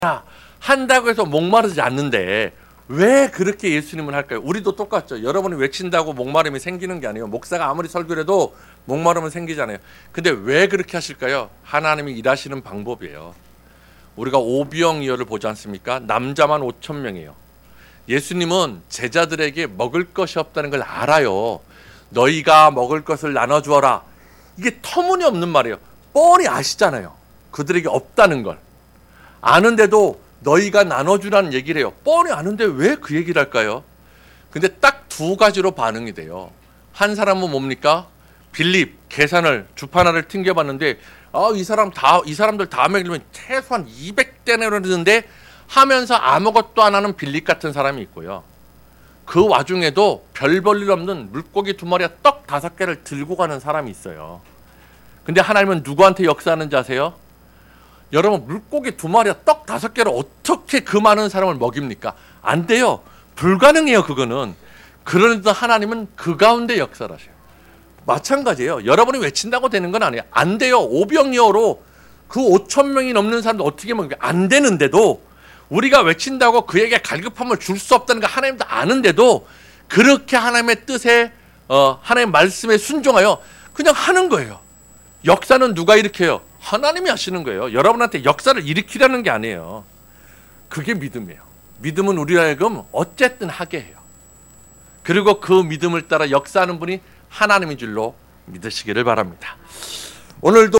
한다고 해서 목마르지 않는데 왜 그렇게 예수님을 할까요? 우리도 똑같죠. 여러분이 외친다고 목마름이 생기는 게 아니에요. 목사가 아무리 설교를 해도 목마름은 생기잖아요. 근데 왜 그렇게 하실까요? 하나님이 일하시는 방법이에요. 우리가 오병이어를 보지 않습니까? 남자만 5천 명이에요. 예수님은 제자들에게 먹을 것이 없다는 걸 알아요. 너희가 먹을 것을 나눠주어라. 이게 터무니없는 말이에요. 뻔히 아시잖아요. 그들에게 없다는 걸. 아는데도 너희가 나눠주라는 얘기를 해요. 뻔히 아는데 왜 그 얘기를 할까요? 근데 딱 두 가지로 반응이 돼요. 한 사람은 뭡니까? 빌립, 계산을, 주파나를 튕겨봤는데 이 사람들 다 먹이려면 최소한 200데나리온을 드는데 하면서 아무것도 안 하는 빌립 같은 사람이 있고요. 그 와중에도 별 볼 일 없는 물고기 2마리와 떡 5개를 들고 가는 사람이 있어요. 근데 하나님은 누구한테 역사하는지 아세요? 여러분, 물고기 2마리와 떡 5개를 어떻게 그 많은 사람을 먹입니까? 안 돼요. 불가능해요, 그거는. 그런데도 하나님은 그 가운데 역사를 하셔요. 마찬가지예요. 여러분이 외친다고 되는 건 아니에요. 안 돼요. 오병이어로 그 5천 명이 넘는 사람들 어떻게 먹을까? 안 되는데도 우리가 외친다고 그에게 갈급함을 줄 수 없다는 거 하나님도 아는데도 그렇게 하나님의 뜻에 하나님의 말씀에 순종하여 그냥 하는 거예요. 역사는 누가 일으켜요? 하나님이 하시는 거예요. 여러분한테 역사를 일으키라는 게 아니에요. 그게 믿음이에요. 믿음은 우리 하여금 어쨌든 하게 해요. 그리고 그 믿음을 따라 역사하는 분이 하나님인 줄로 믿으시기를 바랍니다. 오늘도